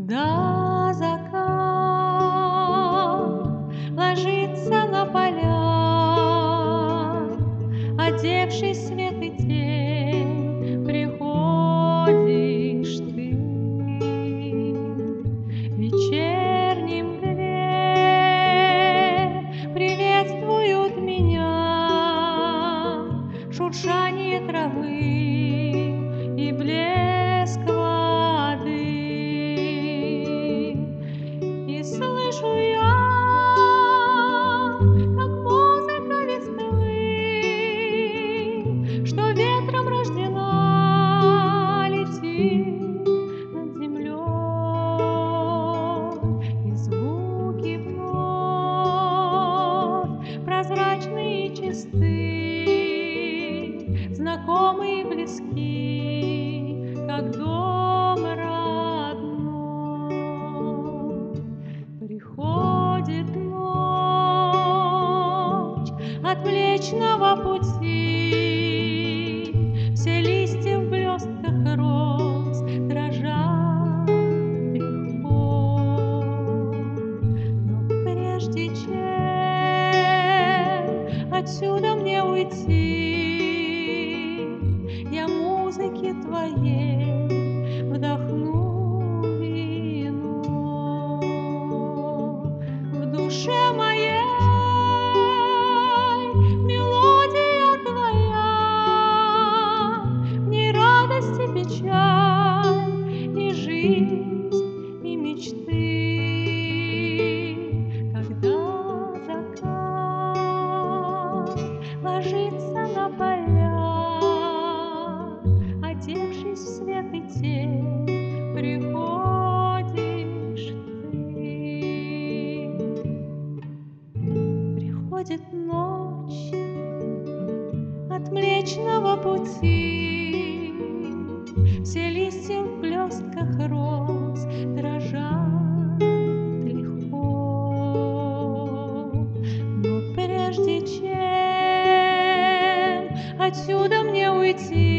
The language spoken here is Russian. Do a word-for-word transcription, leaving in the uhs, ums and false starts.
Когда закат ложится на поля, одевший свет и тень, приходишь ты. В вечерней мгле приветствуют меня шуршание травы и блеск воды. И слышу я, как музыка весны, что ветром рождена, летит над землей. И звуки вновь прозрачные и чисты, знакомые и близки, как дом родной. Приходит ночь от Млечного Пути, все листья в блестках роз дрожат легко. Но прежде чем отсюда мне уйти, я музыки твоей вдохну вино. В душе моей мелодия твоя, в ней радость и печаль, и жизнь, и мечты. Когда закат ложится на поля, одевшись в свет и тень, приходишь ты. Приходит ночь от Млечного Пути, все листья в блестках роз дрожат легко. Но прежде чем отсюда мне уйти,